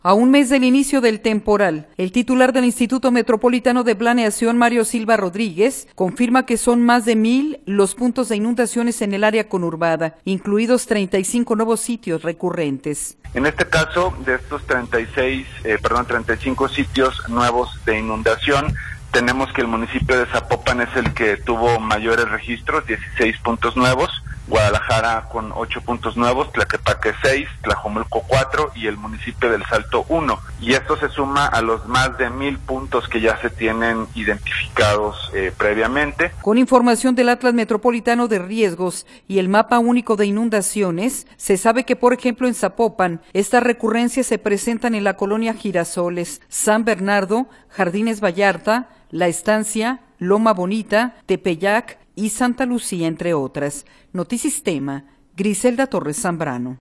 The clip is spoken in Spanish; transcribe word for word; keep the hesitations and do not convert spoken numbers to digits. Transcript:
A un mes del inicio del temporal, el titular del Instituto Metropolitano de Planeación, Mario Silva Rodríguez, confirma que son más de mil los puntos de inundaciones en el área conurbada, incluidos treinta y cinco nuevos sitios recurrentes. En este caso, de estos treinta y seis, eh, perdón, treinta y cinco sitios nuevos de inundación, tenemos que el municipio de Zapopan es el que tuvo mayores registros, dieciséis puntos nuevos, Guadalajara con ocho puntos nuevos, Tlaquepaque seis, Tlajomulco cuatro y el municipio del Salto uno. Y esto se suma a los más de mil puntos que ya se tienen identificados eh, previamente. Con información del Atlas Metropolitano de Riesgos y el Mapa Único de Inundaciones, se sabe que, por ejemplo, en Zapopan, estas recurrencias se presentan en la colonia Girasoles, San Bernardo, Jardines Vallarta, La Estancia, Loma Bonita, Tepeyac y Santa Lucía, entre otras. Notisistema, Griselda Torres Zambrano.